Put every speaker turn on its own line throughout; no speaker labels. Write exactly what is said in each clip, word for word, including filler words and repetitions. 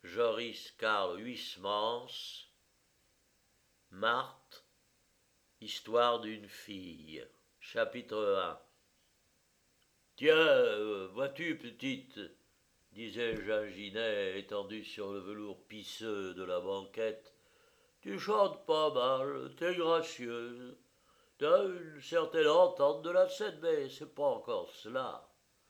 Joris Karl Huysmans, Marthe, Histoire d'une fille. Chapitre un. Tiens, euh, vois-tu, petite, disait Ginginet, étendu sur le velours pisseux de la banquette, tu chantes pas mal, t'es gracieuse, t'as une certaine entente de la scène, mais c'est pas encore cela.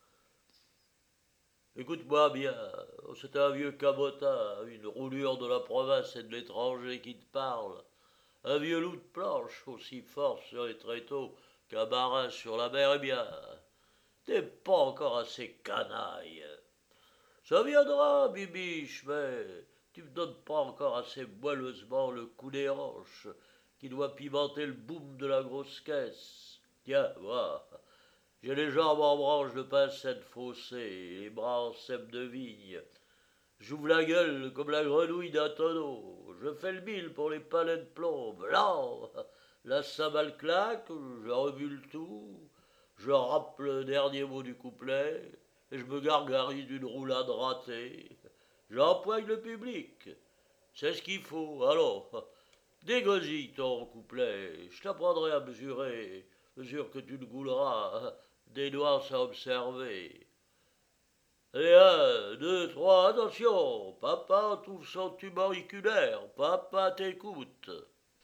Écoute-moi bien, c'est un vieux cabotin, une roulure de la province et de l'étranger qui te parle. Un vieux loup de planche, aussi fort sur les tréteaux qu'un marin sur la mer, eh bien, t'es pas encore assez canaille. Ça viendra, bibiche, mais tu me donnes pas encore assez moelleusement le coup des hanches qui doit pimenter le boum de la grosse caisse. Tiens, moi, j'ai les jambes en branche de pincette faussée, les bras en cèpe de vigne. J'ouvre la gueule comme la grenouille d'un tonneau. Je fais le mille pour les palais de plomb. Là, la cymbale claque, je remue le tout, je rappe le dernier mot du couplet, et je me gargarise d'une roulade ratée. J'empoigne le public. C'est ce qu'il faut. Alors, dégosille ton couplet. Je t'apprendrai à mesurer, mesure que tu le gouleras, des doigts à observer. Et un, deux, trois, attention, papa trouve son tube auriculaire, papa t'écoute.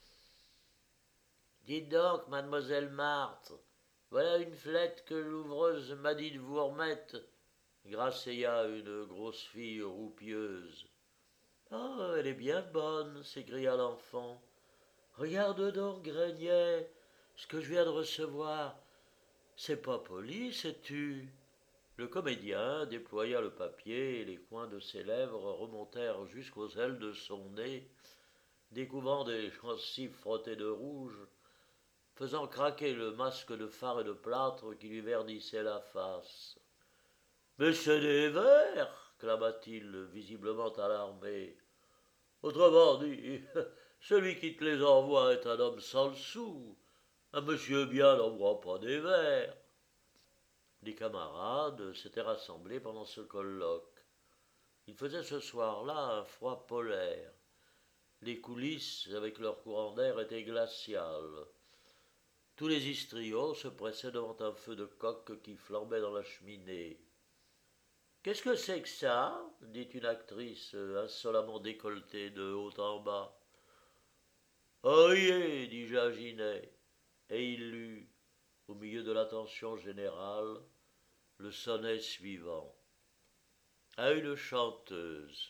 Dites donc, mademoiselle Marthe, voilà une flette que l'ouvreuse m'a dit de vous remettre, grassaya une grosse fille roupieuse. Ah, elle est bien bonne, s'écria l'enfant. Regarde donc, Grenier, ce que je viens de recevoir. C'est pas poli, sais-tu? Le comédien déploya le papier et les coins de ses lèvres remontèrent jusqu'aux ailes de son nez, découvrant des gencives frottées de rouge, faisant craquer le masque de fard et de plâtre qui lui verdissait la face. « Mais c'est des vers !» clama-t-il, visiblement alarmé. « Autrement dit, celui qui te les envoie est un homme sans le sou. Un monsieur bien n'envoie pas des vers. » Les camarades s'étaient rassemblés pendant ce colloque. Il faisait ce soir-là un froid polaire. Les coulisses, avec leur courant d'air, étaient glaciales. Tous les histrions se pressaient devant un feu de coke qui flambait dans la cheminée. « Qu'est-ce que c'est que ça ?» dit une actrice insolemment décolletée de haut en bas. « Oyez !» dit Ginginet, et il lut, au milieu de l'attention générale, le sonnet suivant. À une chanteuse.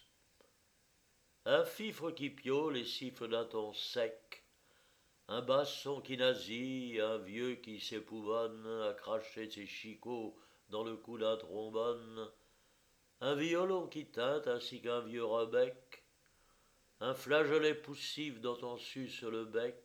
Un fifre qui piaule et siffle d'un ton sec, un basson qui nasille, un vieux qui s'épouvonne à cracher ses chicots dans le cou d'un trombone, un violon qui teinte ainsi qu'un vieux rebec, un flageolet poussif dont on suce le bec,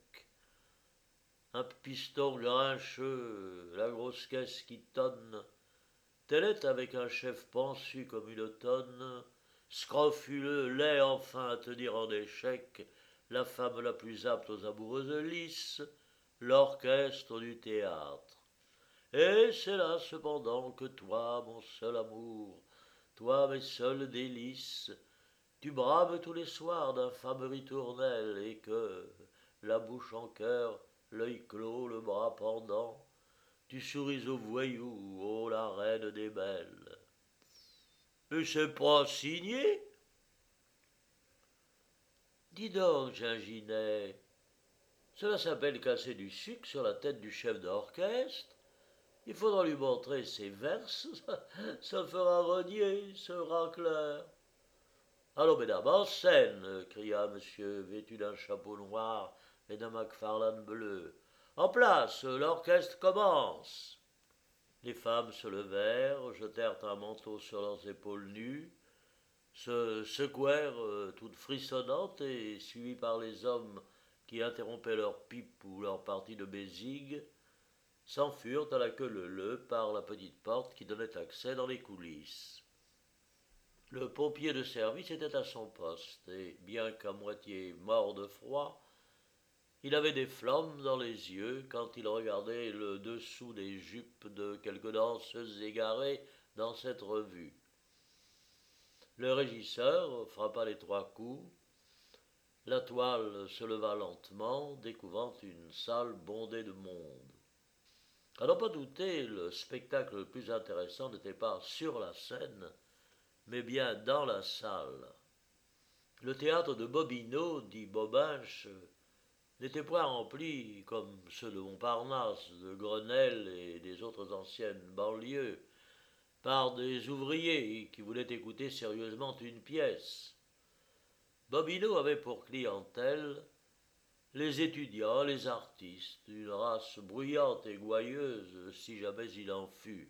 un piston grincheux, la grosse caisse qui tonne, tel est avec un chef pensu comme une tonne, scrofuleux, laid enfin à tenir en échec, la femme la plus apte aux amoureuses lisses, l'orchestre du théâtre. Et c'est là cependant que toi, mon seul amour, toi mes seuls délices, tu braves tous les soirs d'infâmes ritournelles et que, la bouche en cœur, l'œil clos, le bras pendant, tu souris aux voyous, ô la reine des belles. Mais c'est pas signé? Dis donc, Ginginet, cela s'appelle casser du sucre sur la tête du chef d'orchestre. Il faudra lui montrer ses verses, ça, ça fera renier ce racleur. Allons, mesdames, en scène, cria monsieur vêtu d'un chapeau noir et d'un Macfarlane bleu. En place, l'orchestre commence. Les femmes se levèrent, jetèrent un manteau sur leurs épaules nues, se secouèrent euh, toutes frissonnantes et, suivies par les hommes qui interrompaient leur pipe ou leur partie de bézigue, s'enfurent à la queue leu-leu par la petite porte qui donnait accès dans les coulisses. Le pompier de service était à son poste, et, bien qu'à moitié mort de froid, il avait des flammes dans les yeux quand il regardait le dessous des jupes de quelques danseuses égarées dans cette revue. Le régisseur frappa les trois coups. La toile se leva lentement, découvrant une salle bondée de monde. À n'en pas douter, le spectacle le plus intéressant n'était pas sur la scène, mais bien dans la salle. Le théâtre de Bobino, dit Bobinche, n'était point rempli, comme ceux de Montparnasse, de Grenelle et des autres anciennes banlieues, par des ouvriers qui voulaient écouter sérieusement une pièce. Bobino avait pour clientèle les étudiants, les artistes, une race bruyante et gouailleuse, si jamais il en fut.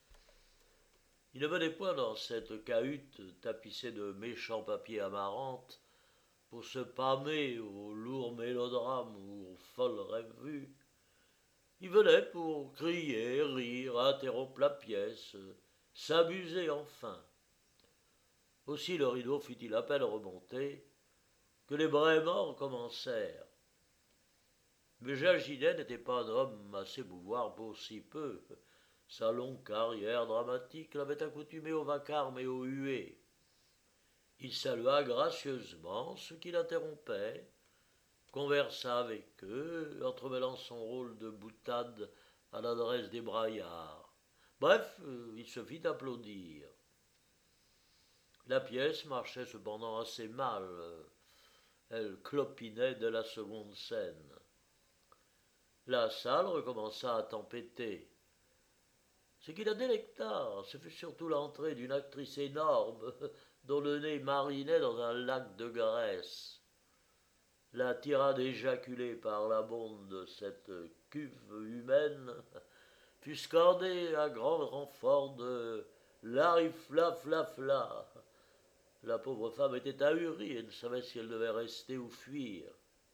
Il ne venait point dans cette cahute tapissée de méchants papiers amarantes pour se pâmer aux lourds mélodrames ou aux folles rêveries. Il venait pour crier, rire, interrompre la pièce, s'amuser enfin. Aussi le rideau fut-il à peine remonté que les braiements commencèrent. Mais Ginget n'était pas un homme à s'ébouvoir pour si peu. Sa longue carrière dramatique l'avait accoutumé au vacarme et aux huées. Il salua gracieusement ceux qui l'interrompaient, conversa avec eux, entremêlant son rôle de boutade à l'adresse des braillards. Bref, il se fit applaudir. La pièce marchait cependant assez mal. Elle clopinait dès la seconde scène. La salle recommença à tempêter. Ce qui la délecta, ce fut surtout l'entrée d'une actrice énorme, dont le nez marinait dans un lac de graisse. La tirade éjaculée par la bonde de cette cuve humaine fut scandée à grand renfort de « larifla fla fla ». La pauvre femme était ahurie et ne savait si elle devait rester ou fuir.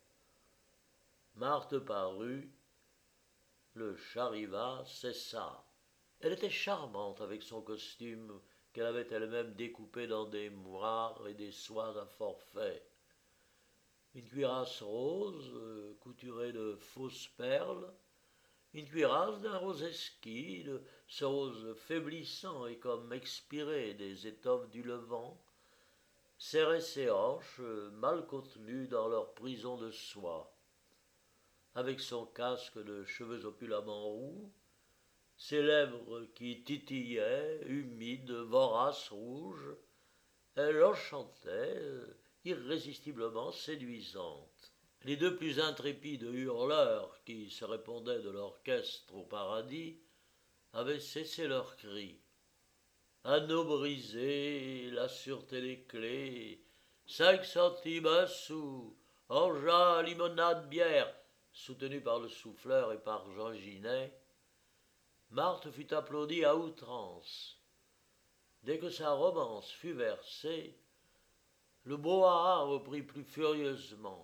Marthe parut, le charivat cessa. Elle était charmante avec son costume qu'elle avait elle-même découpé dans des moires et des soies à forfait. Une cuirasse rose, couturée de fausses perles, une cuirasse d'un rose esquis, de ce rose faiblissant et comme expiré des étoffes du Levant, serrait ses hanches, mal contenues dans leur prison de soie. Avec son casque de cheveux opulamment roux, ses lèvres qui titillaient, humides, voraces, rouges, elle enchantait, irrésistiblement séduisante. Les deux plus intrépides hurleurs qui se répondaient de l'orchestre au paradis avaient cessé leurs cris. Anneau brisé, la sûreté des clés, cinq centimes un sou, orgeat, limonade, bière, soutenu par le souffleur et par Jean Ginet, Marthe fut applaudie à outrance. Dès que sa romance fut versée, le brouhaha reprit plus furieusement.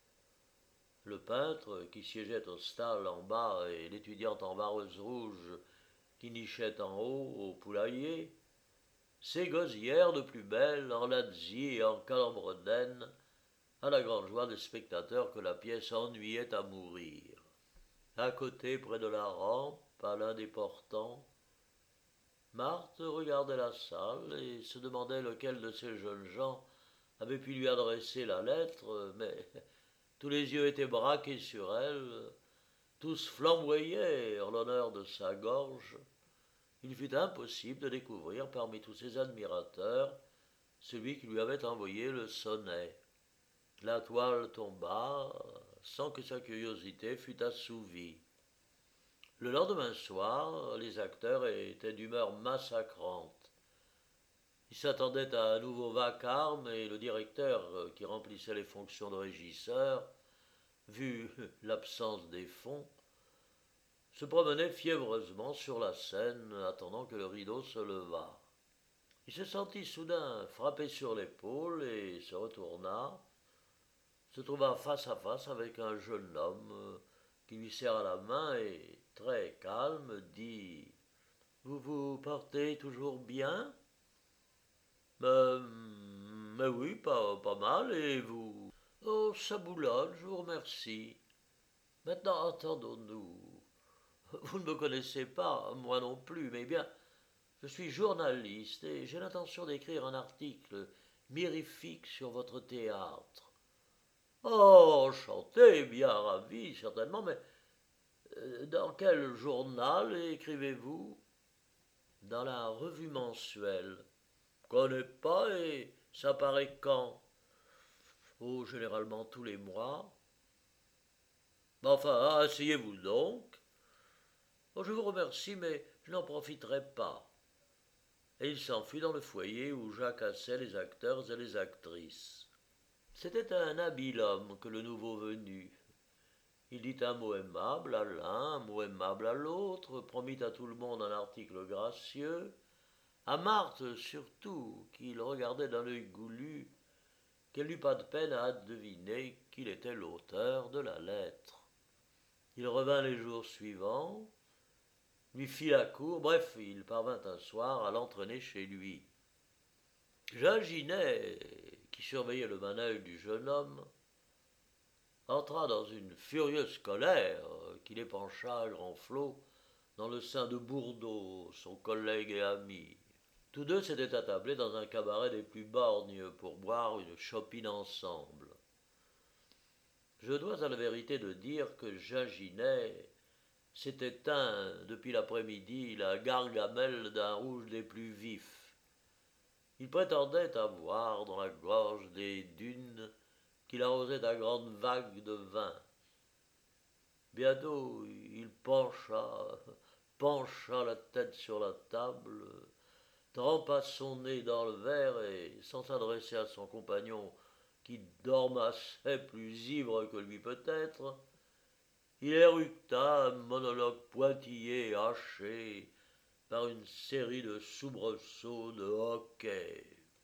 Le peintre, qui siégeait au stade en bas, et l'étudiante en vareuse rouge, qui nichait en haut, au poulailler, s'égosillèrent de plus belle en lazzi et en calembredaine, à la grande joie des spectateurs que la pièce ennuyait à mourir. À côté, près de la rampe, à l'un des portants, Marthe regardait la salle et se demandait lequel de ces jeunes gens avait pu lui adresser la lettre, mais tous les yeux étaient braqués sur elle, tous flamboyaient en l'honneur de sa gorge. Il fut impossible de découvrir parmi tous ses admirateurs celui qui lui avait envoyé le sonnet. La toile tomba sans que sa curiosité fût assouvie. Le lendemain soir, les acteurs étaient d'humeur massacrante. Ils s'attendaient à un nouveau vacarme et le directeur, qui remplissait les fonctions de régisseur, vu l'absence des fonds, se promenait fiévreusement sur la scène, attendant que le rideau se levât. Il se sentit soudain frappé sur l'épaule et se retourna, se trouva face à face avec un jeune homme qui lui serra la main et, très calme, dit « Vous vous portez toujours bien ?»« Mais, mais oui, pas, pas mal, et vous ?»« Oh, ça boulonne, je vous remercie. Maintenant, entendons-nous. Vous ne me connaissez pas, moi non plus, mais bien, Je suis journaliste et j'ai l'intention d'écrire un article mirifique sur votre théâtre. Oh, enchanté, bien ravi, certainement, mais euh, dans quel journal écrivez-vous? Dans la revue mensuelle. Connais pas et ça paraît quand? Oh, généralement tous les mois. Enfin, asseyez-vous donc. Oh, je vous remercie, mais je n'en profiterai pas. Et il s'enfuit dans le foyer où jacassaient les acteurs et les actrices. C'était un habile homme que le nouveau venu. Il dit un mot aimable à l'un, un mot aimable à l'autre, promit à tout le monde un article gracieux, à Marthe surtout, qu'il regardait d'un œil goulu, qu'elle n'eut pas de peine à deviner qu'il était l'auteur de la lettre. Il revint les jours suivants, lui fit la cour, bref, il parvint un soir à l'entraîner chez lui. Jean Ginet, qui surveillait le manège du jeune homme, entra dans une furieuse colère qui l'épancha à grand flot dans le sein de Bourdeau, son collègue et ami. Tous deux s'étaient attablés dans un cabaret des plus borgnes pour boire une chopine ensemble. Je dois à la vérité de dire que Ginginet s'était teint depuis l'après-midi la gargamelle d'un rouge des plus vifs. Il prétendait avoir dans la gorge des dunes qu'il arrosait à grandes vagues de vin. Bientôt il pencha, pencha la tête sur la table, trempa son nez dans le verre et, sans s'adresser à son compagnon, qui dormassait plus ivre que lui peut-être, il éructa un monologue pointillé et haché par une série de soubresauts de hoquet.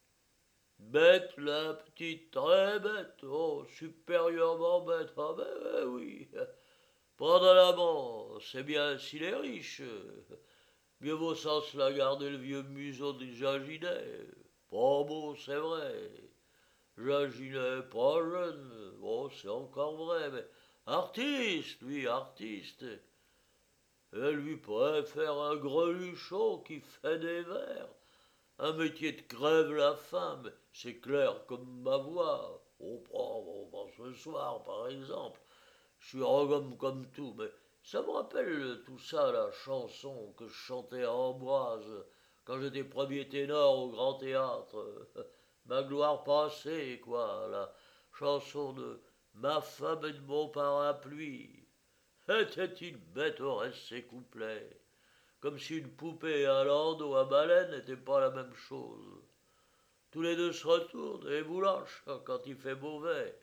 Bête la petite, très bête, oh, supérieurement bête, ah ben oui, prendre un amant, c'est bien s'il est riche. Mieux vaut sans cela garder le vieux museau de Ginginet. Pas beau, c'est vrai. Ginginet, pas jeune, bon, c'est encore vrai, mais artiste, lui, artiste. Elle lui préfère un greluchon qui fait des vers. Un métier de crève la faim, mais c'est clair comme ma voix. On prend, on prend ce soir, par exemple. Je suis rogome comme tout, mais ça me rappelle tout ça, la chanson que je chantais à Ambroise quand j'étais premier ténor au Grand Théâtre. Ma gloire passée, quoi, la chanson de Ma femme et de mon parapluie. Était-il bête au reste ces couplets? Comme si une poupée et un landau à baleine n'étaient pas la même chose. Tous les deux se retournent et vous lâchent quand il fait mauvais.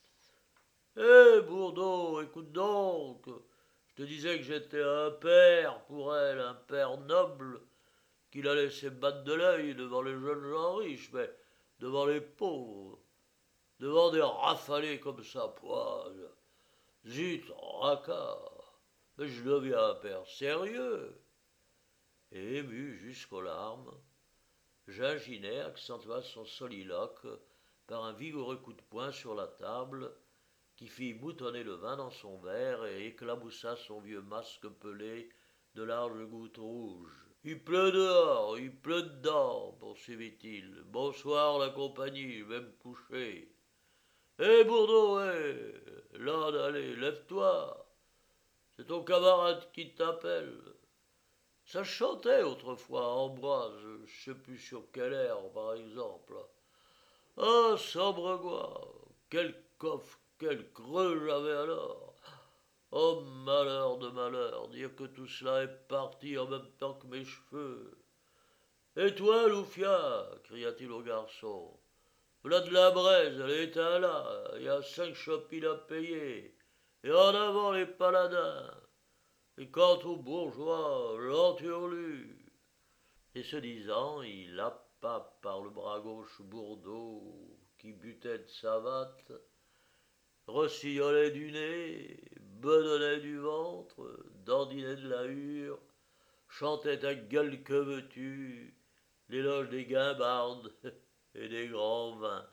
Hé, Bourdeau, écoute donc. Je te disais que j'étais un père pour elle, un père noble, qui la laissait battre de l'œil devant les jeunes gens riches, mais devant les pauvres, devant des rafalés comme ça, poil. Zut, racard. Mais je deviens un père sérieux. Et ému jusqu'aux larmes, Ginginet accentua son soliloque par un vigoureux coup de poing sur la table qui fit moutonner le vin dans son verre et éclaboussa son vieux masque pelé de larges gouttes rouges. Il pleut dehors, il pleut dedans, poursuivit-il. Bonsoir la compagnie, je vais me coucher. Hé Bourdeau, hé, là d'aller, lève-toi. C'est ton camarade qui t'appelle. Ça chantait autrefois à Ambroise, je sais plus sur quel air, par exemple. Ah, Sabregois, quel coffre, quel creux j'avais alors. Oh, malheur de malheur, dire que tout cela est parti en même temps que mes cheveux. Et toi, Loufia, cria-t-il au garçon, voilà de la braise, elle est là, il y a cinq chopines à payer, et en avant les paladins. Et quant aux bourgeois, l'enturlu. Et ce disant, il happa par le bras gauche Bourdeau, qui butait de savate, rossignolait du nez, bedonnait du ventre, dandinait de la hure, chantait à gueule que veux-tu l'éloge des guimbardes et des grands vins.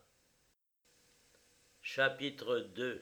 Chapitre deux.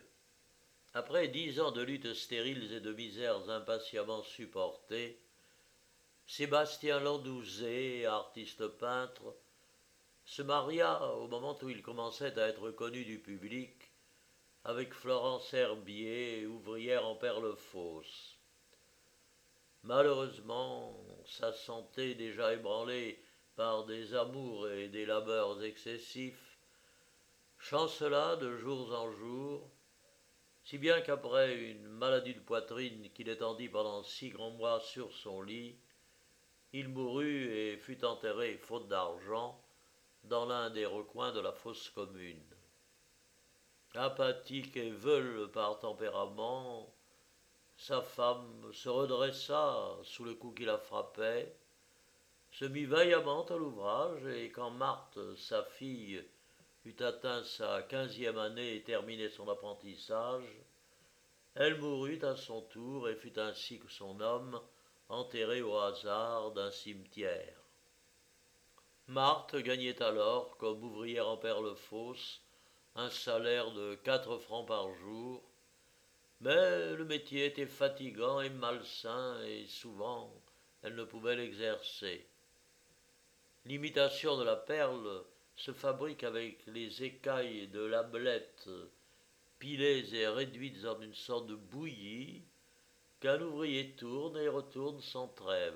Après dix ans de luttes stériles et de misères impatiemment supportées, Sébastien Landouzé, artiste peintre, se maria au moment où il commençait à être connu du public avec Florence Herbier, ouvrière en perles fausses. Malheureusement, sa santé déjà ébranlée par des amours et des labeurs excessifs chancela de jours en jours, si bien qu'après une maladie de poitrine qu'il étendit pendant six grands mois sur son lit, il mourut et fut enterré, faute d'argent, dans l'un des recoins de la fosse commune. Apathique et veule par tempérament, sa femme se redressa sous le coup qui la frappait, se mit vaillamment à l'ouvrage, et quand Marthe, sa fille, eut atteint sa quinzième année et terminé son apprentissage, elle mourut à son tour et fut ainsi que son homme enterré au hasard d'un cimetière. Marthe gagnait alors, comme ouvrière en perles fausses, un salaire de quatre francs par jour, mais le métier était fatigant et malsain et souvent elle ne pouvait l'exercer. L'imitation de la perle se fabrique avec les écailles de l'ablette pilées et réduites en une sorte de bouillie qu'un ouvrier tourne et retourne sans trêve.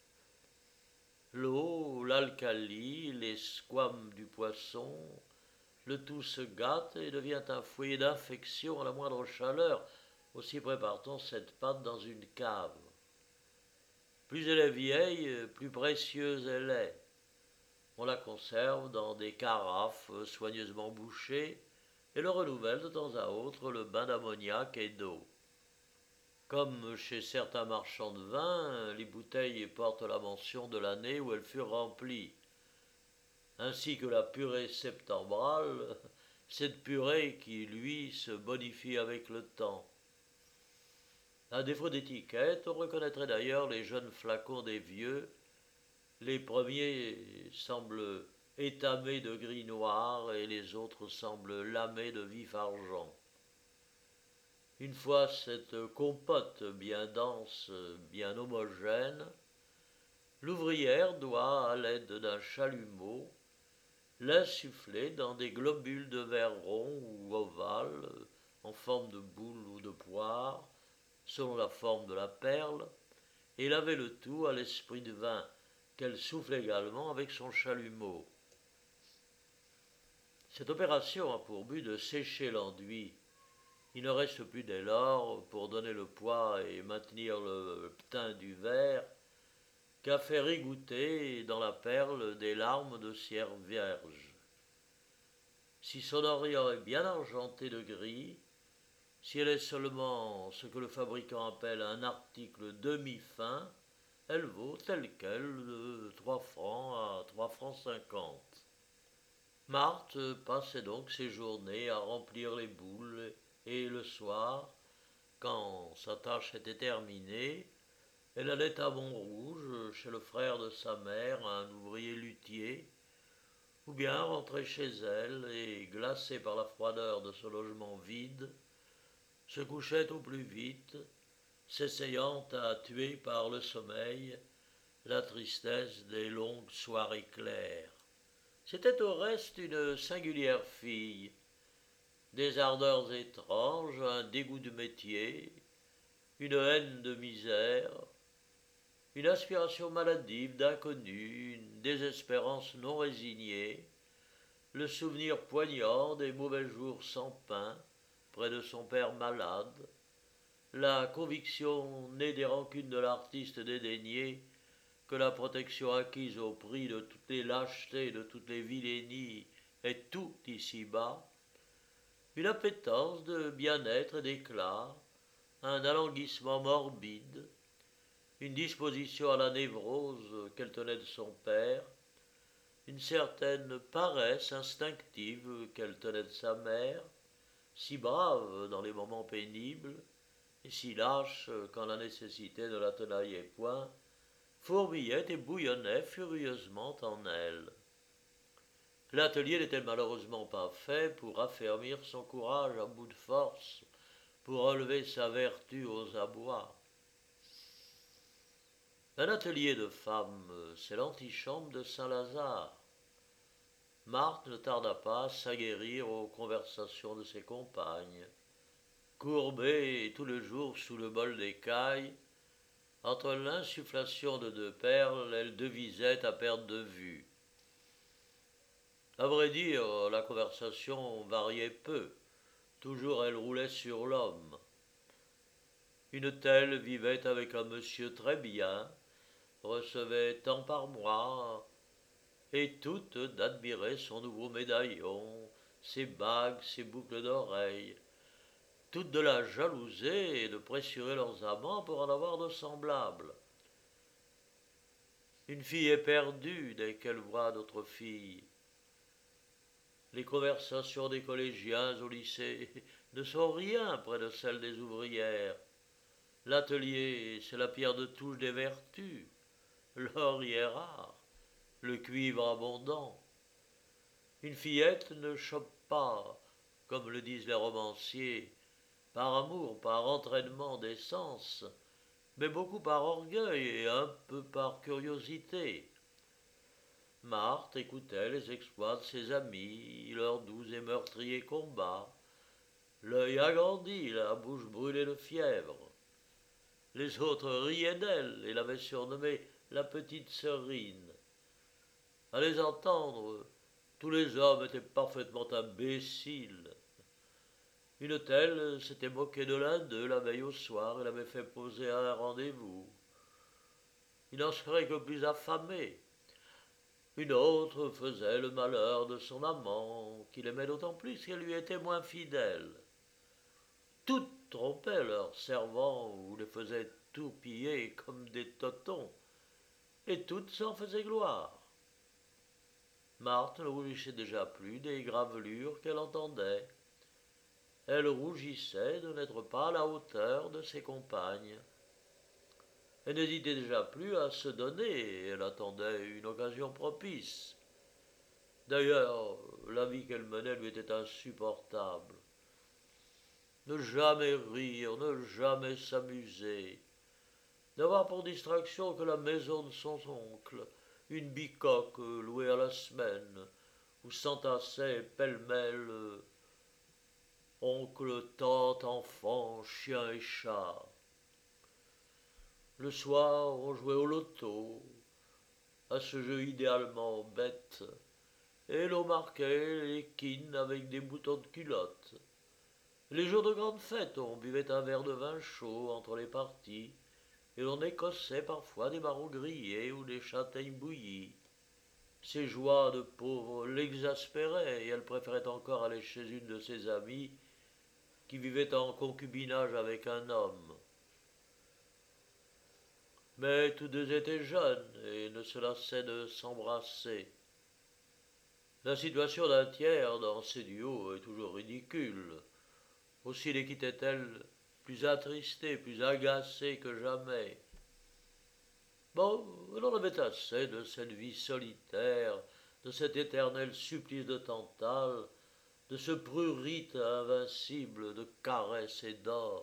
L'eau, l'alcali, les squames du poisson, le tout se gâte et devient un foyer d'infection à la moindre chaleur. Aussi prépare-t-on cette pâte dans une cave. Plus elle est vieille, plus précieuse elle est. On la conserve dans des carafes soigneusement bouchées et le renouvelle de temps à autre le bain d'ammoniac et d'eau. Comme chez certains marchands de vin, les bouteilles portent la mention de l'année où elles furent remplies. Ainsi que la purée septembrale, cette purée qui, lui, se bonifie avec le temps. À défaut d'étiquette, on reconnaîtrait d'ailleurs les jeunes flacons des vieux. Les premiers semblent étamés de gris noir et les autres semblent lamés de vif argent. Une fois cette compote bien dense, bien homogène, l'ouvrière doit, à l'aide d'un chalumeau, l'insuffler dans des globules de verre rond ou ovales, en forme de boule ou de poire, selon la forme de la perle, et laver le tout à l'esprit de vin qu'elle souffle également avec son chalumeau. Cette opération a pour but de sécher l'enduit. Il ne reste plus dès lors, pour donner le poids et maintenir le teint du verre, qu'à faire égoutter dans la perle des larmes de cierre vierge. Si son orient est bien argenté de gris, si elle est seulement ce que le fabricant appelle un article demi-fin, elle vaut telle quelle de trois francs à trois francs cinquante. Marthe passait donc ses journées à remplir les boules et le soir, quand sa tâche était terminée, elle allait à Montrouge chez le frère de sa mère, un ouvrier luthier, ou bien rentrait chez elle et, glacée par la froideur de ce logement vide, se couchait au plus vite, s'essayant à tuer par le sommeil la tristesse des longues soirées claires. C'était au reste une singulière fille, des ardeurs étranges, un dégoût du métier, une haine de misère, une aspiration maladive d'inconnu, une désespérance non résignée, le souvenir poignant des mauvais jours sans pain près de son père malade, la conviction née des rancunes de l'artiste dédaigné que la protection acquise au prix de toutes les lâchetés, de toutes les vilainies, est tout ici-bas, une appétence de bien-être et d'éclat, un alanguissement morbide, une disposition à la névrose qu'elle tenait de son père, une certaine paresse instinctive qu'elle tenait de sa mère, si brave dans les moments pénibles, et si lâche quand la nécessité ne la tenaillait point, fourmillait et bouillonnait furieusement en elle. L'atelier n'était malheureusement pas fait pour affermir son courage à bout de force, pour relever sa vertu aux abois. Un atelier de femmes, c'est l'antichambre de Saint-Lazare. Marthe ne tarda pas à s'aguerrir aux conversations de ses compagnes. Courbée tout le jour sous le bol d'écaille, entre l'insufflation de deux perles, elle devisait à perte de vue. À vrai dire, la conversation variait peu. Toujours elle roulait sur l'homme. Une telle vivait avec un monsieur très bien, recevait tant par mois, et toutes d'admirer son nouveau médaillon, ses bagues, ses boucles d'oreilles. Toutes de la jalouser et de pressurer leurs amants pour en avoir de semblables. Une fille est perdue dès qu'elle voit d'autres filles. Les conversations des collégiens au lycée ne sont rien près de celles des ouvrières. L'atelier, c'est la pierre de touche des vertus. L'or y est rare, le cuivre abondant. Une fillette ne chope pas, comme le disent les romanciers, par amour, par entraînement des sens, mais beaucoup par orgueil et un peu par curiosité. Marthe écoutait les exploits de ses amis, leurs doux et meurtriers combats, l'œil agrandi, la bouche brûlée de fièvre. Les autres riaient d'elle et l'avaient surnommée la petite Serine. À les entendre, tous les hommes étaient parfaitement imbéciles. Une telle s'était moquée de l'un d'eux la veille au soir et l'avait fait poser à un rendez-vous. Il n'en serait que plus affamé. Une autre faisait le malheur de son amant, qu'il aimait d'autant plus qu'elle lui était moins fidèle. Toutes trompaient leurs servants ou les faisaient tourpiller comme des totons, et toutes s'en faisaient gloire. Marthe ne rougissait déjà plus des gravelures qu'elle entendait. Elle rougissait de n'être pas à la hauteur de ses compagnes. Elle n'hésitait déjà plus à se donner, et elle attendait une occasion propice. D'ailleurs, la vie qu'elle menait lui était insupportable. Ne jamais rire, ne jamais s'amuser, n'avoir pour distraction que la maison de son oncle, une bicoque louée à la semaine, où s'entassaient pêle-mêle oncle, tante, enfants, chiens et chats. Le soir, on jouait au loto, à ce jeu idéalement bête, et l'on marquait les quines avec des boutons de culotte. Les jours de grande fête, on buvait un verre de vin chaud entre les parties, et l'on écossait parfois des marrons grillés ou des châtaignes bouillies. Ces joies de pauvre l'exaspéraient, et elle préférait encore aller chez une de ses amies qui vivait en concubinage avec un homme. Mais tous deux étaient jeunes et ne se lassaient de s'embrasser. La situation d'un tiers dans ces duos est toujours ridicule. Aussi les quittait-elle plus attristée, plus agacée que jamais. Bon, elle en avait assez de cette vie solitaire, de cet éternel supplice de Tantale, de ce prurite invincible de caresses et d'or.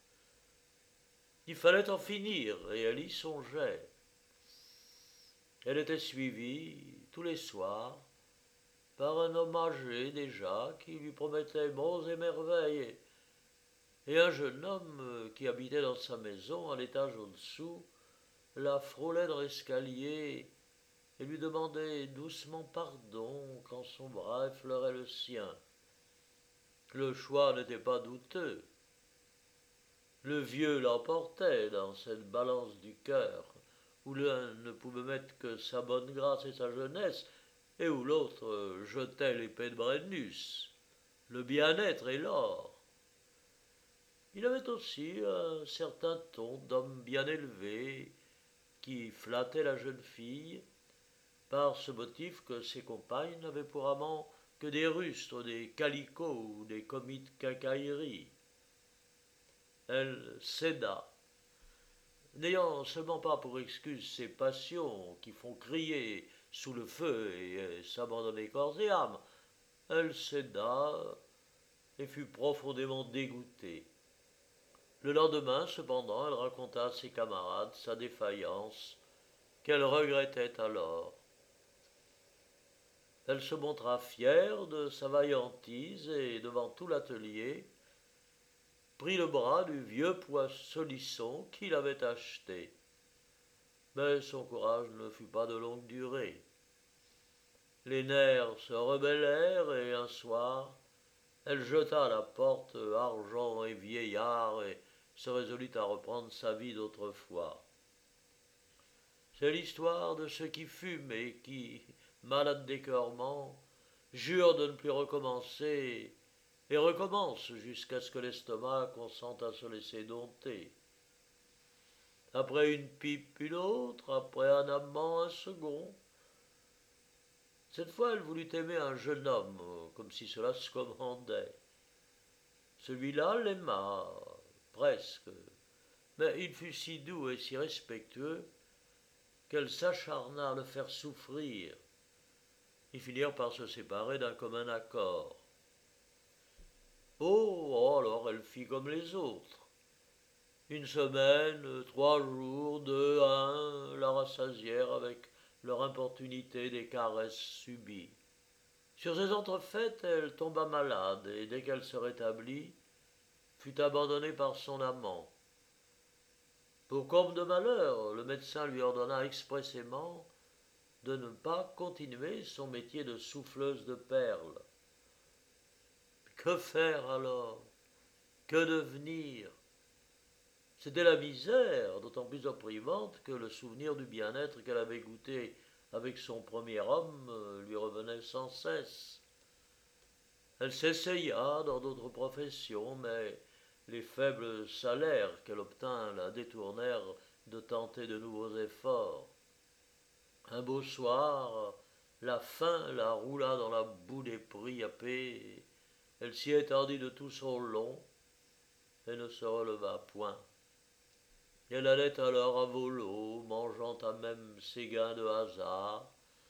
Il fallait en finir, et elle y songeait. Elle était suivie, tous les soirs, par un homme âgé déjà, qui lui promettait monts et merveilles, et un jeune homme qui habitait dans sa maison, à l'étage au-dessous, la frôlait dans l'escalier et lui demandait doucement pardon quand son bras effleurait le sien. Le choix n'était pas douteux. Le vieux l'emportait dans cette balance du cœur, où l'un ne pouvait mettre que sa bonne grâce et sa jeunesse, et où l'autre jetait l'épée de Brennus, le bien-être et l'or. Il avait aussi un certain ton d'homme bien élevé, qui flattait la jeune fille, par ce motif que ses compagnes n'avaient pour amants que des rustres, des calicots ou des commis de quincaillerie. Elle céda, n'ayant seulement pas pour excuse ses passions qui font crier sous le feu et s'abandonner corps et âme. Elle céda et fut profondément dégoûtée. Le lendemain, cependant, elle raconta à ses camarades sa défaillance qu'elle regrettait alors. Elle se montra fière de sa vaillantise et, devant tout l'atelier, prit le bras du vieux poissolisson qu'il avait acheté. Mais son courage ne fut pas de longue durée. Les nerfs se rebellèrent et un soir, elle jeta à la porte argent et vieillard et se résolut à reprendre sa vie d'autrefois. C'est l'histoire de ceux qui fument et qui, malades d'écœurement, jurent de ne plus recommencer et recommencent jusqu'à ce que l'estomac consente à se laisser dompter. Après une pipe, une autre, après un amant, un second. Cette fois, elle voulut aimer un jeune homme, comme si cela se commandait. Celui-là l'aima, presque, mais il fut si doux et si respectueux qu'elle s'acharna à le faire souffrir. Ils finirent par se séparer d'un commun accord. Oh, alors elle fit comme les autres. Une semaine, trois jours, deux, un, la rassasièrent avec leur importunité des caresses subies. Sur ces entrefaites, elle tomba malade et dès qu'elle se rétablit, fut abandonnée par son amant. Pour comble de malheur, le médecin lui ordonna expressément de ne pas continuer son métier de souffleuse de perles. Que faire alors? Que devenir? C'était la misère, d'autant plus opprimante que le souvenir du bien-être qu'elle avait goûté avec son premier homme lui revenait sans cesse. Elle s'essaya dans d'autres professions, mais les faibles salaires qu'elle obtint la détournèrent de tenter de nouveaux efforts. Un beau soir, la faim la roula dans la boue des prix à paix. Elle s'y étendit de tout son long et ne se releva point. Elle allait alors à volo, mangeant à même ses gains de hasard,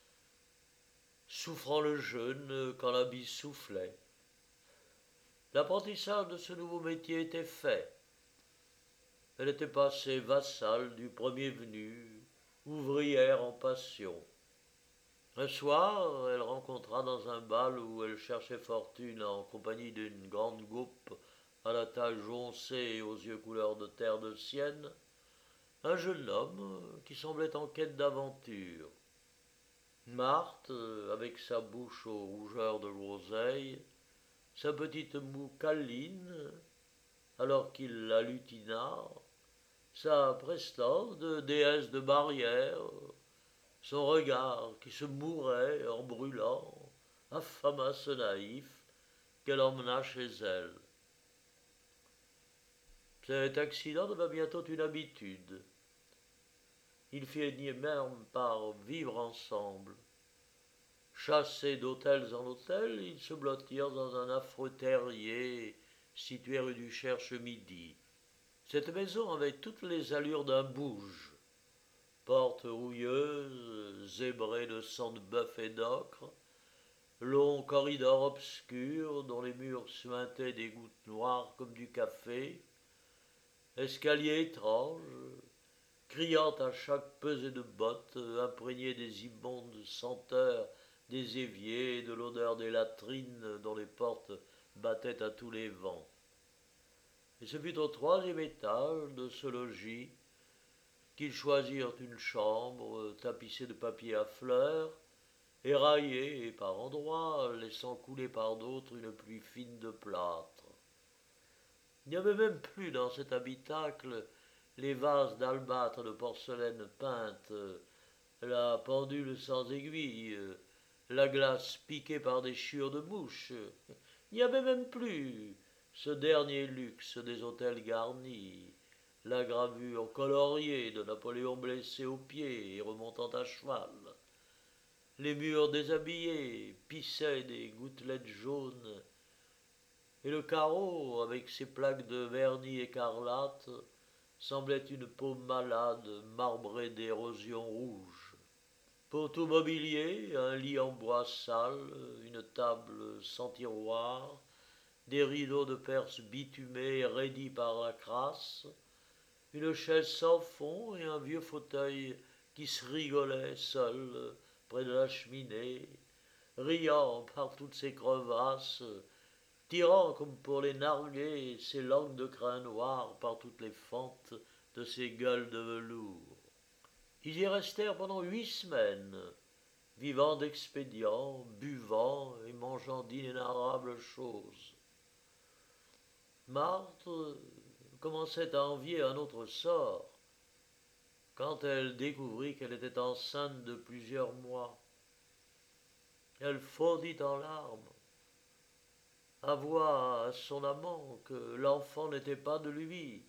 souffrant le jeûne quand la bise soufflait. L'apprentissage de ce nouveau métier était fait. Elle était passée vassale du premier venu, ouvrière en passion. Un soir, elle rencontra dans un bal où elle cherchait fortune en compagnie d'une grande goupe à la taille joncée et aux yeux couleur de terre de sienne, un jeune homme qui semblait en quête d'aventure. Marthe, avec sa bouche aux rougeurs de groseille, sa petite moue câline, alors qu'il la lutina, sa prestance de déesse de barrière, son regard qui se mourait en brûlant, affama ce naïf qu'elle emmena chez elle. Cet accident devint bientôt une habitude. Ils finirent même par vivre ensemble. Chassés d'hôtels en hôtels, ils se blottirent dans un affreux terrier situé rue du Cherche-Midi. Cette maison avait toutes les allures d'un bouge. Porte rouilleuse, zébrée de sang de bœuf et d'ocre, long corridor obscur dont les murs suintaient des gouttes noires comme du café, escalier étrange, criant à chaque pesée de bottes, imprégné des immondes senteurs des éviers et de l'odeur des latrines dont les portes battaient à tous les vents. Et ce fut au troisième étage de ce logis qu'ils choisirent une chambre tapissée de papier à fleurs, éraillée par endroits, laissant couler par d'autres une pluie fine de plâtre. Il n'y avait même plus dans cet habitacle les vases d'albâtre de porcelaine peinte, la pendule sans aiguille, la glace piquée par des chiures de mouches. Il n'y avait même plus ce dernier luxe des hôtels garnis, la gravure coloriée de Napoléon blessé aux pieds et remontant à cheval. Les murs déshabillés pissaient des gouttelettes jaunes, et le carreau, avec ses plaques de vernis écarlate, semblait une peau malade marbrée d'érosion rouge. Pour tout mobilier, un lit en bois sale, une table sans tiroir, des rideaux de Perse bitumés raidis par la crasse, une chaise sans fond et un vieux fauteuil qui se rigolait seul près de la cheminée, riant par toutes ses crevasses, tirant comme pour les narguer ses langues de crin noir par toutes les fentes de ses gueules de velours. Ils y restèrent pendant huit semaines, vivant d'expédients, buvant et mangeant d'inénarrables choses. Marthe commençait à envier un autre sort quand elle découvrit qu'elle était enceinte de plusieurs mois. Elle fondit en larmes, avoua à son amant que l'enfant n'était pas de lui,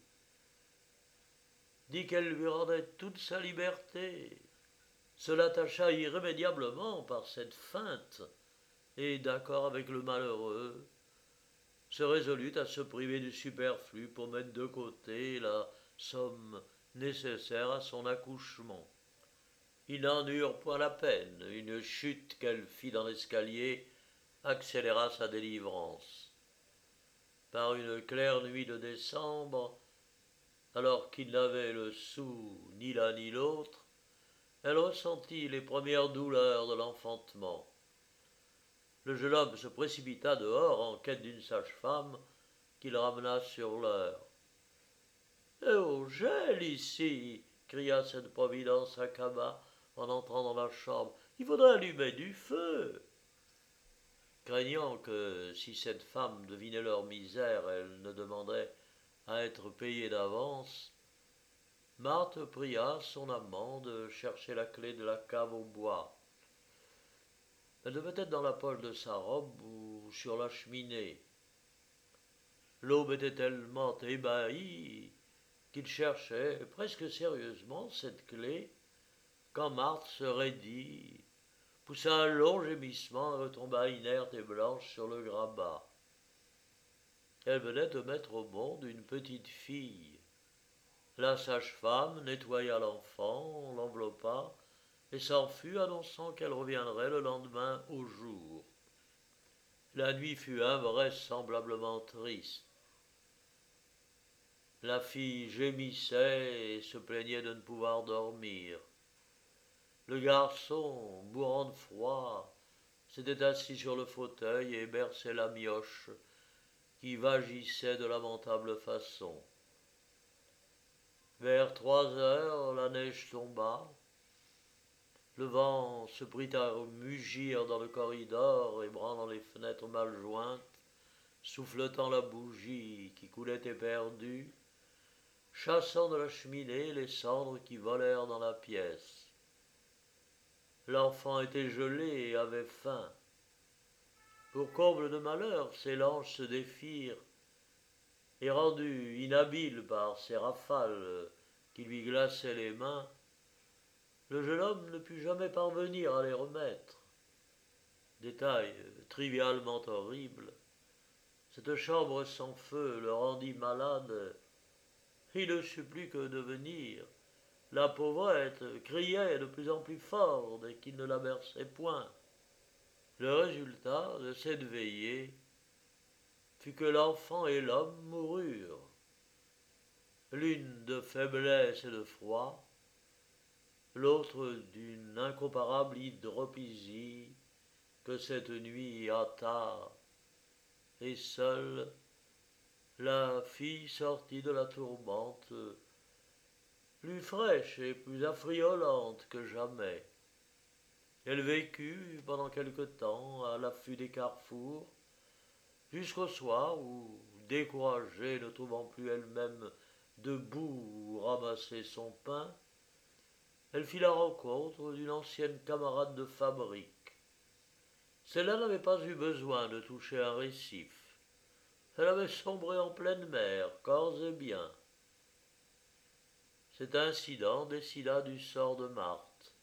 dit qu'elle lui rendait toute sa liberté, se l'attacha irrémédiablement par cette feinte, et, d'accord avec le malheureux, se résolut à se priver du superflu pour mettre de côté la somme nécessaire à son accouchement. Ils n'en eurent point la peine, une chute qu'elle fit dans l'escalier accéléra sa délivrance. Par une claire nuit de décembre, alors qu'il n'avait le sou ni l'un ni l'autre, elle ressentit les premières douleurs de l'enfantement. Le jeune homme se précipita dehors en quête d'une sage-femme qu'il ramena sur l'heure. « Eh oh, gèle ici !» cria cette providence à Kama en entrant dans la chambre. « Il faudrait allumer du feu !» Craignant que, si cette femme devinait leur misère, elle ne demanderait à être payée d'avance, Marthe pria son amant de chercher la clé de la cave au bois. Elle devait être dans la poche de sa robe ou sur la cheminée. L'aube était tellement ébahie qu'il cherchait presque sérieusement cette clé quand Marthe se raidit, poussa un long gémissement et retomba inerte et blanche sur le grabat. Elle venait de mettre au monde une petite fille. La sage-femme nettoya l'enfant, l'enveloppa et s'en fut, annonçant qu'elle reviendrait le lendemain au jour. La nuit fut invraisemblablement triste. La fille gémissait et se plaignait de ne pouvoir dormir. Le garçon, mourant de froid, s'était assis sur le fauteuil et berçait la mioche, qui vagissait de lamentable façon. Vers trois heures, la neige tomba. Le vent se prit à mugir dans le corridor, ébranlant les fenêtres mal jointes, souffletant la bougie qui coulait éperdue, chassant de la cheminée les cendres qui volèrent dans la pièce. L'enfant était gelé et avait faim. Pour comble de malheur, ses langes se défirent, et rendu inhabile par ces rafales qui lui glaçaient les mains, le jeune homme ne put jamais parvenir à les remettre. Détail trivialement horrible, cette chambre sans feu le rendit malade. Il ne sut plus que devenir. La pauvrette criait de plus en plus fort dès qu'il ne la berçait point. Le résultat de cette veillée fut que l'enfant et l'homme moururent, l'une de faiblesse et de froid, l'autre d'une incomparable hydropisie que cette nuit hâta, et seule la fille sortit de la tourmente, plus fraîche et plus affriolante que jamais. Elle vécut pendant quelque temps à l'affût des carrefours, jusqu'au soir où, découragée, ne trouvant plus elle-même debout où ramasser son pain, elle fit la rencontre d'une ancienne camarade de fabrique. Celle-là n'avait pas eu besoin de toucher un récif. Elle avait sombré en pleine mer, corps et biens. Cet incident décida du sort de Marthe.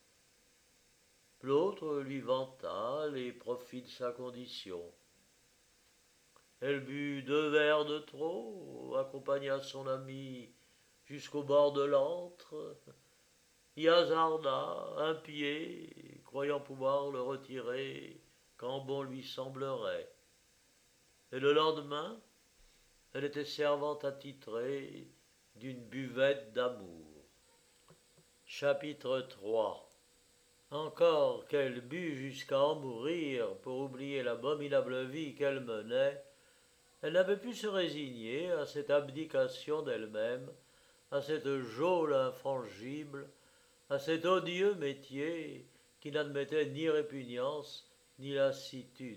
L'autre lui vanta les profits de sa condition. Elle but deux verres de trop, accompagna son ami jusqu'au bord de l'antre, y hasarda un pied, croyant pouvoir le retirer quand bon lui semblerait. Et le lendemain, elle était servante attitrée d'une buvette d'amour. Chapitre trois. Encore qu'elle but jusqu'à en mourir pour oublier l'abominable vie qu'elle menait, elle n'avait pu se résigner à cette abdication d'elle-même, à cette geôle infrangible, à cet odieux métier qui n'admettait ni répugnance ni lassitude.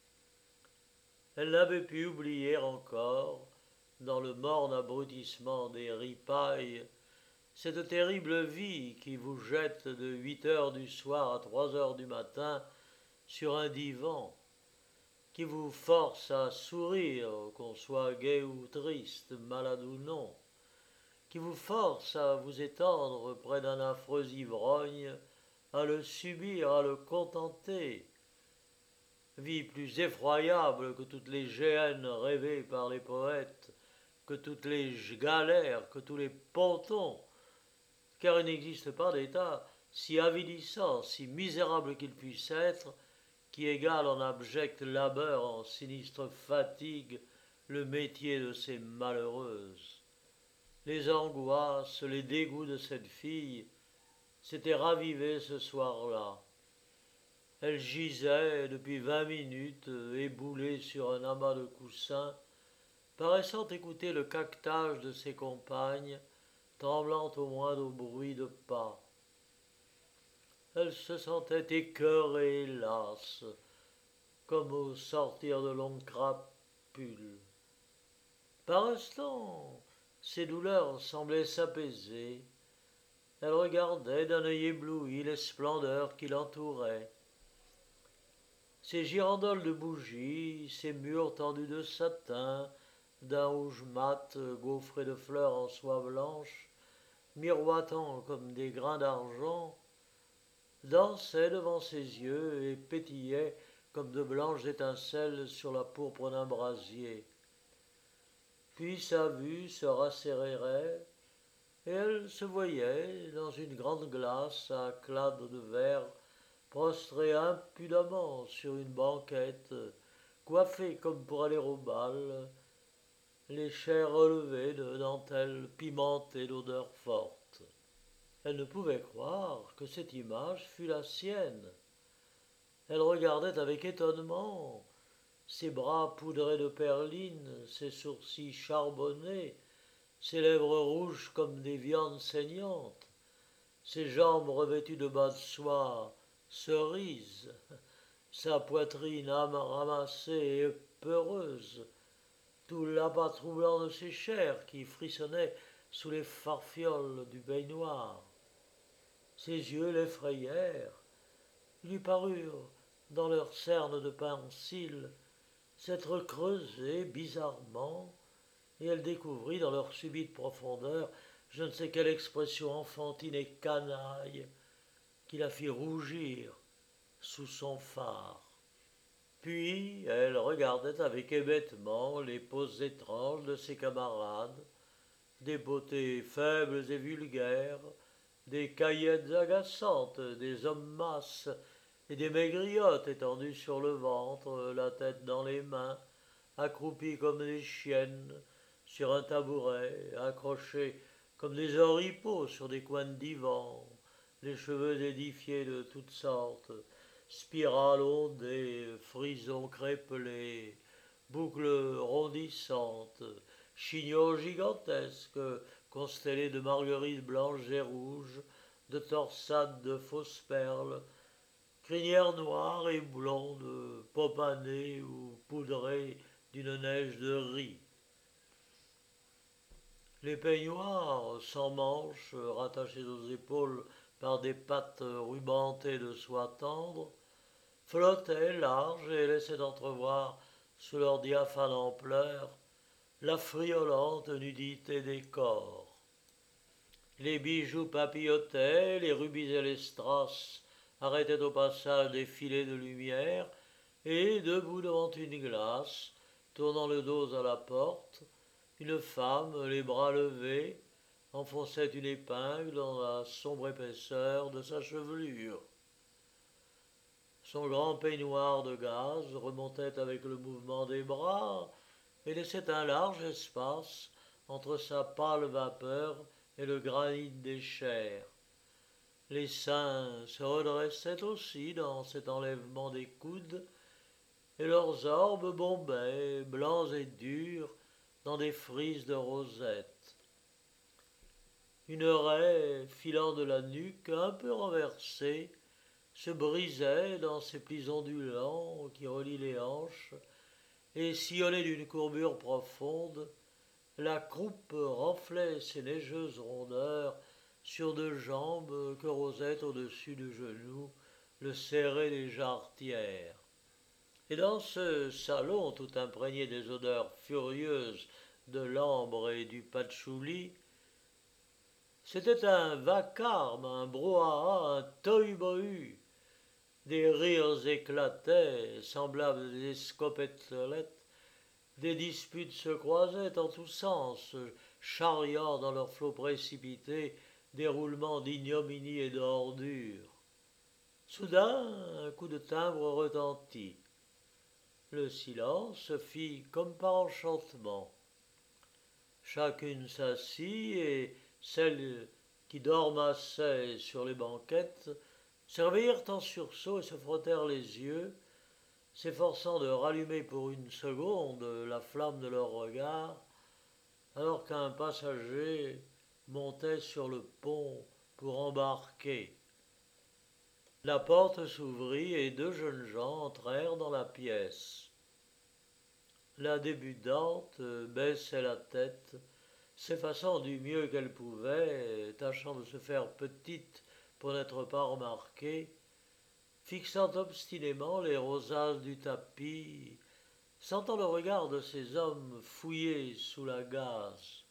Elle n'avait pu oublier encore, dans le morne abrutissement des ripailles, cette terrible vie qui vous jette de huit heures du soir à trois heures du matin sur un divan, qui vous force à sourire, qu'on soit gai ou triste, malade ou non, qui vous force à vous étendre près d'un affreux ivrogne, à le subir, à le contenter. Vie plus effroyable que toutes les géhennes rêvées par les poètes, que toutes les galères, que tous les pontons, car il n'existe pas d'état si avilissant, si misérable qu'il puisse être, qui égale en abject labeur, en sinistre fatigue, le métier de ces malheureuses. Les angoisses, les dégoûts de cette fille s'étaient ravivés ce soir-là. Elle gisait depuis vingt minutes, éboulée sur un amas de coussins, paraissant écouter le caquetage de ses compagnes, tremblant au moindre bruit de pas. Elle se sentait écœurée et lasse, comme au sortir de longues crapules. Par instants, ses douleurs semblaient s'apaiser. Elle regardait d'un œil ébloui les splendeurs qui l'entouraient. Ces girandoles de bougies, ces murs tendus de satin, d'un rouge mat gaufré de fleurs en soie blanche, miroitant comme des grains d'argent, dansaient devant ses yeux et pétillaient comme de blanches étincelles sur la pourpre d'un brasier. Puis sa vue se rassérérait, et elle se voyait dans une grande glace à clade de verre, prostrée impudemment sur une banquette, coiffée comme pour aller au bal, les chairs relevées de dentelles pimentées d'odeurs fortes. Elle ne pouvait croire que cette image fût la sienne. Elle regardait avec étonnement ses bras poudrés de perline, ses sourcils charbonnés, ses lèvres rouges comme des viandes saignantes, ses jambes revêtues de bas de soie cerise, sa poitrine ramassée et peureuse, tout l'abat troublant de ses chairs qui frissonnaient sous les farfioles du baignoire. Ses yeux l'effrayèrent. Il lui parurent, dans leurs cernes de pince-cils, s'être creusés bizarrement, et elle découvrit dans leur subite profondeur je ne sais quelle expression enfantine et canaille qui la fit rougir sous son fard. Puis elle regardait avec hébétement les poses étranges de ses camarades, des beautés faibles et vulgaires, des caillettes agaçantes, des hommes masses et des maigrillottes étendues sur le ventre, la tête dans les mains, accroupies comme des chiennes sur un tabouret, accrochées comme des oripeaux sur des coins de divan, les cheveux édifiés de toutes sortes, spirales ondées, frisons crépelés, boucles rondissantes, chignots gigantesques, constellés de marguerites blanches et rouges, de torsades de fausses perles, crinières noires et blondes, popanées ou poudrées d'une neige de riz. Les peignoirs sans manches, rattachés aux épaules par des pattes rubentées de soie tendre, flottaient larges et laissaient entrevoir, sous leur diaphane ampleur, la friolante nudité des corps. Les bijoux papillotaient, les rubis et les strass arrêtaient au passage des filets de lumière, et, debout devant une glace, tournant le dos à la porte, une femme, les bras levés, enfonçait une épingle dans la sombre épaisseur de sa chevelure. Son grand peignoir de gaze remontait avec le mouvement des bras et laissait un large espace entre sa pâle vapeur et le granit des chairs. Les seins se redressaient aussi dans cet enlèvement des coudes, et leurs orbes bombaient, blancs et durs, dans des frises de rosette. Une raie, filant de la nuque, un peu renversée, se brisait dans ses plis ondulants qui relient les hanches, et sillonnée d'une courbure profonde, la croupe renflait ses neigeuses rondeurs sur deux jambes que Rosette, au-dessus du genou, le serrait des jarretières. Et dans ce salon tout imprégné des odeurs furieuses de l'ambre et du patchouli, c'était un vacarme, un brouhaha, un tohu-bohu. Des rires éclataient, semblables à des scopetelettes. Des disputes se croisaient en tous sens, charriant dans leurs flots précipités des roulements d'ignominie et d'ordure. Soudain, un coup de timbre retentit. Le silence se fit comme par enchantement. Chacune s'assit et celles qui dormassaient sur les banquettes se réveillèrent en sursaut et se frottèrent les yeux, s'efforçant de rallumer pour une seconde la flamme de leur regard, alors qu'un passager montait sur le pont pour embarquer. La porte s'ouvrit et deux jeunes gens entrèrent dans la pièce. La débutante baissait la tête, s'effaçant du mieux qu'elle pouvait, tâchant de se faire petite pour n'être pas remarquée, fixant obstinément les rosaces du tapis, sentant le regard de ces hommes fouillés sous la gaze.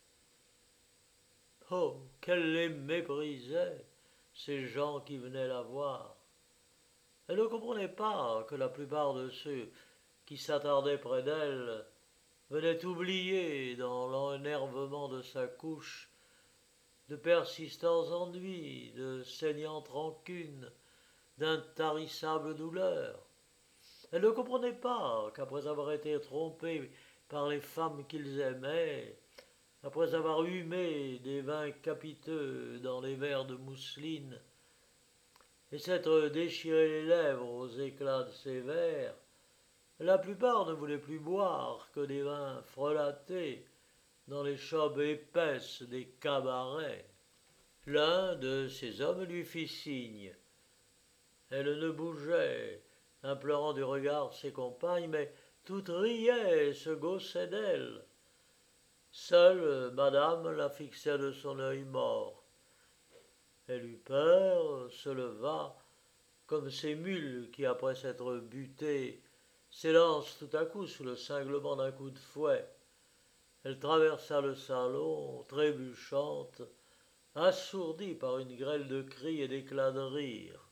Oh, qu'elle les méprisait, ces gens qui venaient la voir. Elle ne comprenait pas que la plupart de ceux qui s'attardaient près d'elle venaient oublier, dans l'énervement de sa couche, de persistants ennuis, de saignantes rancunes, d'intarissables douleurs. Elle ne comprenait pas qu'après avoir été trompés par les femmes qu'ils aimaient, après avoir humé des vins capiteux dans les verres de mousseline, et s'être déchiré les lèvres aux éclats de ces verres, la plupart ne voulaient plus boire que des vins frelatés dans les chopes épaisses des cabarets. L'un de ces hommes lui fit signe. Elle ne bougeait, implorant du regard ses compagnes, mais toutes riaient et se gaussaient d'elle. Seule madame la fixait de son œil mort. Elle eut peur, se leva, comme ces mules qui, après s'être butées, s'élancent tout à coup sous le cinglement d'un coup de fouet. Elle traversa le salon, trébuchante, assourdie par une grêle de cris et d'éclats de rire.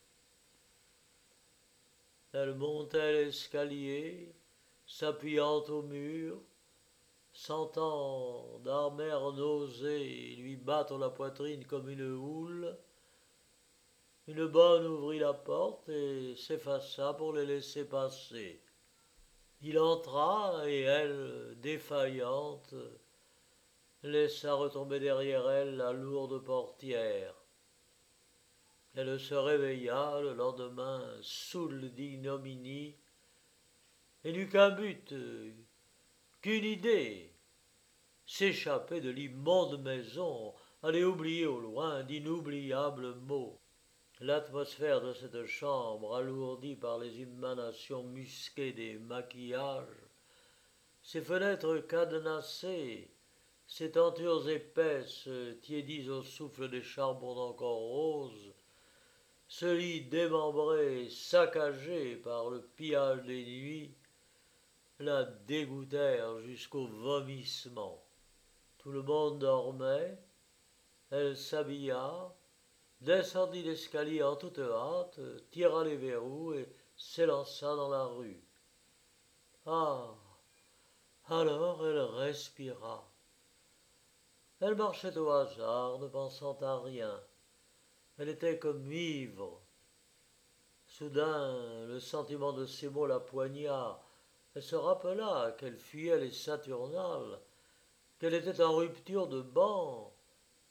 Elle montait l'escalier, s'appuyant au mur, sentant d'amères nausées lui battre la poitrine comme une houle. Une bonne ouvrit la porte et s'effaça pour les laisser passer. Il entra et elle, défaillante, laissa retomber derrière elle la lourde portière. Elle se réveilla le lendemain, saoule d'ignominie, et n'eut qu'un but, qu'une idée, s'échapper de l'immonde maison, aller oublier au loin d'inoubliables mots. L'atmosphère de cette chambre, alourdie par les émanations musquées des maquillages, ses fenêtres cadenassées, ses tentures épaisses, tiédies au souffle des charbons encore roses, ce lit démembré, saccagé par le pillage des nuits, la dégoûtèrent jusqu'au vomissement. Tout le monde dormait, elle s'habilla, descendit l'escalier en toute hâte, tira les verrous et s'élança dans la rue. Ah! Alors elle respira. Elle marchait au hasard, ne pensant à rien. Elle était comme ivre. Soudain, le sentiment de ces mots la poigna. Elle se rappela qu'elle fuyait les Saturnales, qu'elle était en rupture de ban,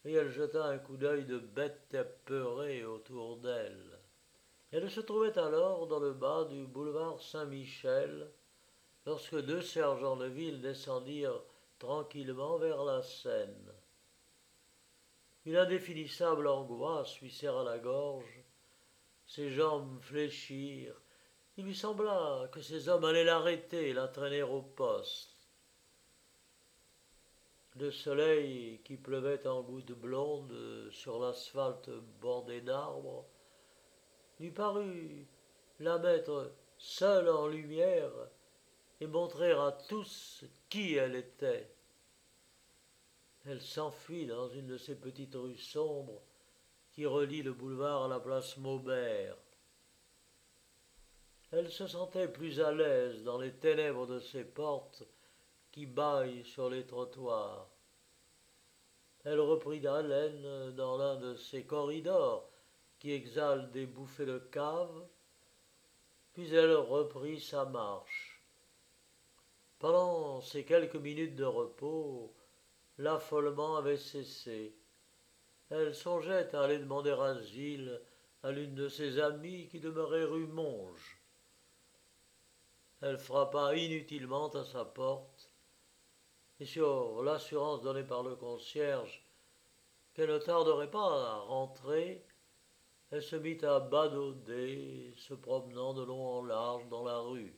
et elle jeta un coup d'œil de bête apeurée autour d'elle. Elle se trouvait alors dans le bas du boulevard Saint-Michel, lorsque deux sergents de ville descendirent tranquillement vers la Seine. Une indéfinissable angoisse lui serra la gorge, ses jambes fléchirent, il lui sembla que ces hommes allaient l'arrêter et la traîner au poste. Le soleil qui pleuvait en gouttes blondes sur l'asphalte bordé d'arbres lui parut la mettre seule en lumière et montrer à tous qui elle était. Elle s'enfuit dans une de ces petites rues sombres qui relient le boulevard à la place Maubert. Elle se sentait plus à l'aise dans les ténèbres de ces portes qui bâillent sur les trottoirs. Elle reprit haleine dans l'un de ces corridors qui exhalent des bouffées de cave, puis elle reprit sa marche. Pendant ces quelques minutes de repos, l'affolement avait cessé. Elle songeait à aller demander asile à l'une de ses amies qui demeurait rue Monge. Elle frappa inutilement à sa porte, et sur l'assurance donnée par le concierge qu'elle ne tarderait pas à rentrer, elle se mit à badauder, se promenant de long en large dans la rue.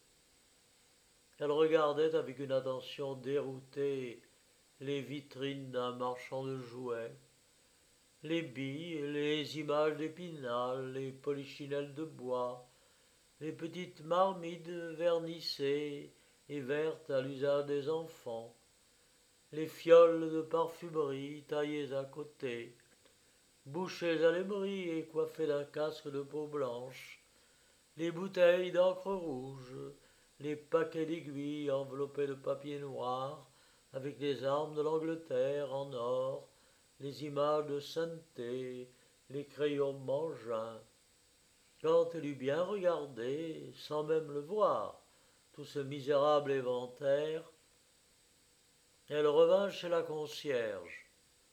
Elle regardait avec une attention déroutée les vitrines d'un marchand de jouets, les billes, les images d'Épinal, les polichinelles de bois, les petites marmites vernissées et vertes à l'usage des enfants, les fioles de parfumerie taillées à côté, bouchées à l'émery et coiffées d'un casque de peau blanche, les bouteilles d'encre rouge, les paquets d'aiguilles enveloppés de papier noir, avec les armes de l'Angleterre en or, les images de sainteté, les crayons mangins. Quand elle eut bien regardé, sans même le voir, tout ce misérable éventaire, elle revint chez la concierge.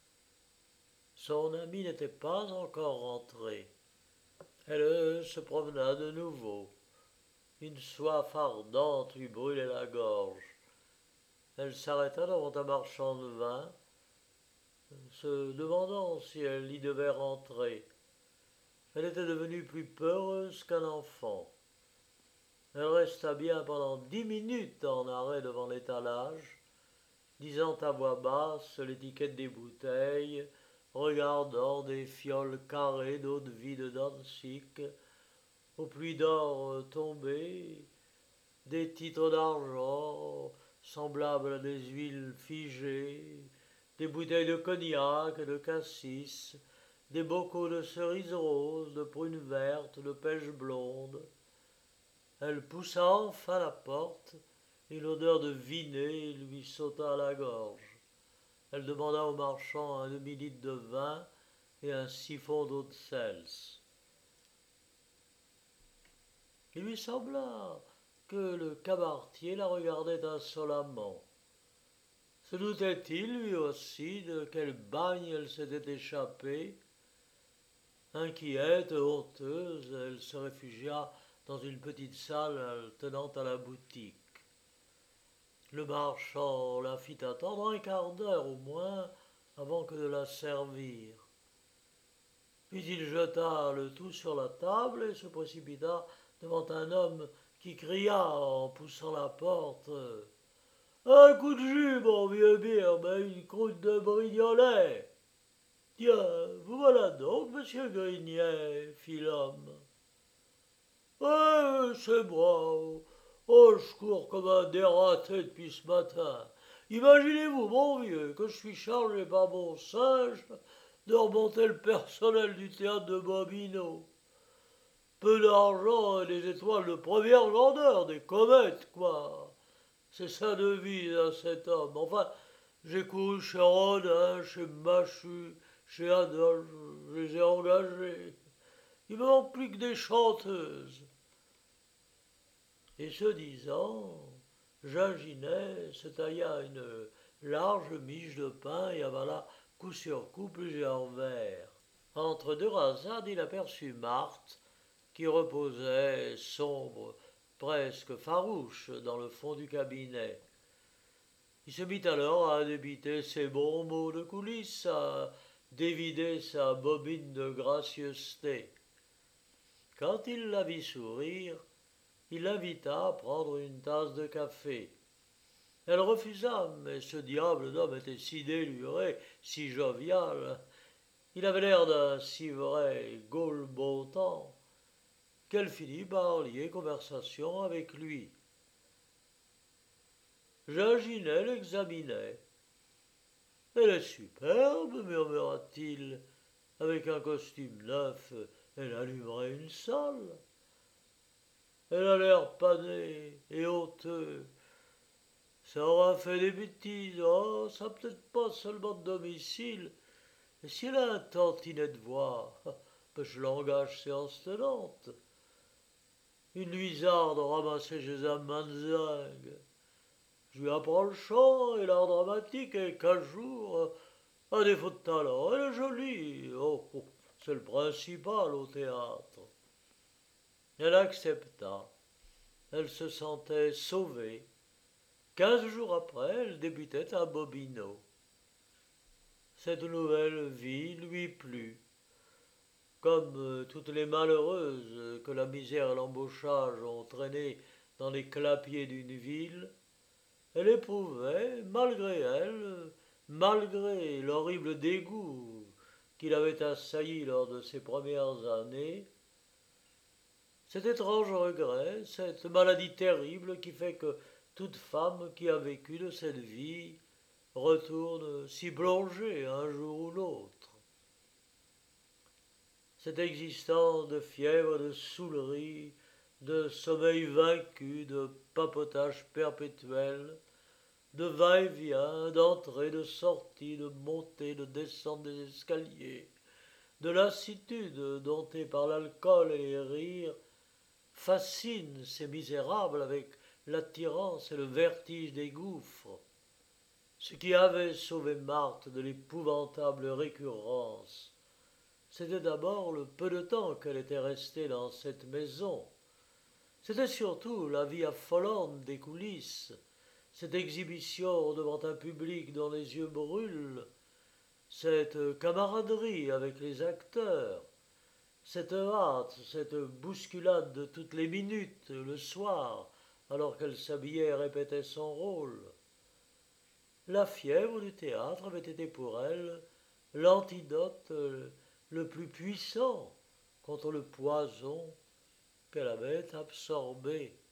Son amie n'était pas encore rentrée. Elle se promena de nouveau. Une soif ardente lui brûlait la gorge. Elle s'arrêta devant un marchand de vin, se demandant si elle y devait rentrer. Elle était devenue plus peureuse qu'un enfant. Elle resta bien pendant dix minutes en arrêt devant l'étalage, disant à voix basse l'étiquette des bouteilles, regardant des fioles carrées d'eau-de-vie de Danzig, aux pluies d'or tombées, des titres d'argent semblables à des huiles figées, des bouteilles de cognac et de cassis, des bocaux de cerises roses, de prunes vertes, de pêche blonde. Elle poussa enfin la porte, et l'odeur de vinet lui sauta à la gorge. Elle demanda au marchand un demi-litre de vin et un siphon d'eau de Cels. Il lui sembla que le cabaretier la regardait insolemment. Se doutait-il, lui aussi, de quel bagne elle s'était échappée? Inquiète, honteuse, elle se réfugia dans une petite salle tenant à la boutique. Le marchand la fit attendre un quart d'heure au moins avant que de la servir. Puis il jeta le tout sur la table et se précipita devant un homme qui cria en poussant la porte « Un coup de jus, mon vieux birbe, et une croûte de brignolet !»« Tiens, vous voilà donc, monsieur Grignet, fit l'homme. »« Ouais, c'est moi. Oh, je cours comme un dératé depuis ce matin. Imaginez-vous, mon vieux, que je suis chargé par mon singe de remonter le personnel du théâtre de Bobino. Peu d'argent et des étoiles de première grandeur, des comètes, quoi. C'est sa devise à cet homme. Enfin, j'ai couru chez Rodin, chez Machu, chez Adolphe, je les ai engagés. Il me manque plus que des chanteuses. » Et ce disant, Ginginet se tailla une large miche de pain et avala coup sur coup plusieurs vers. Entre deux rasades, il aperçut Marthe, qui reposait, sombre, presque farouche, dans le fond du cabinet. Il se mit alors à débiter ses bons mots de coulisses, à dévider sa bobine de gracieuseté. Quand il la vit sourire, il l'invita à prendre une tasse de café. Elle refusa, mais ce diable d'homme était si déluré, si jovial, il avait l'air d'un si vrai Gaulle bon temps, qu'elle finit par lier conversation avec lui. Ginginet l'examinait. Elle est superbe, murmura-t-il. Avec un costume neuf, elle allumerait une salle. Elle a l'air pané et honteux. Ça aura fait des bêtises, oh, ça peut-être pas seulement de domicile. Et si elle a un tantinet de voix, ben je l'engage séance tenante. Une nuisarde ramassée chez un manzingue. Je lui apprends le chant et l'art dramatique et qu'un jour, à défaut de talent, elle est jolie. Oh, oh, c'est le principal au théâtre. Elle accepta. Elle se sentait sauvée. Quinze jours après, elle débutait à Bobino. Cette nouvelle vie lui plut. Comme toutes les malheureuses que la misère et l'embauchage ont traînées dans les clapiers d'une ville, elle éprouvait, malgré elle, malgré l'horrible dégoût qui l'avait assailli lors de ses premières années, cet étrange regret, cette maladie terrible qui fait que toute femme qui a vécu de cette vie retourne s'y plonger un jour ou l'autre. Cette existence de fièvre, de saoulerie, de sommeil vaincu, de papotage perpétuel, de va-et-vient, d'entrée, de sortie, de montée, de descente des escaliers, de lassitude domptée par l'alcool et les rires, fascine ces misérables avec l'attirance et le vertige des gouffres. Ce qui avait sauvé Marthe de l'épouvantable récurrence, c'était d'abord le peu de temps qu'elle était restée dans cette maison. C'était surtout la vie affolante des coulisses, cette exhibition devant un public dont les yeux brûlent, cette camaraderie avec les acteurs, cette hâte, cette bousculade de toutes les minutes, le soir, alors qu'elle s'habillait et répétait son rôle. La fièvre du théâtre avait été pour elle l'antidote le plus puissant contre le poison qu'elle avait absorbé.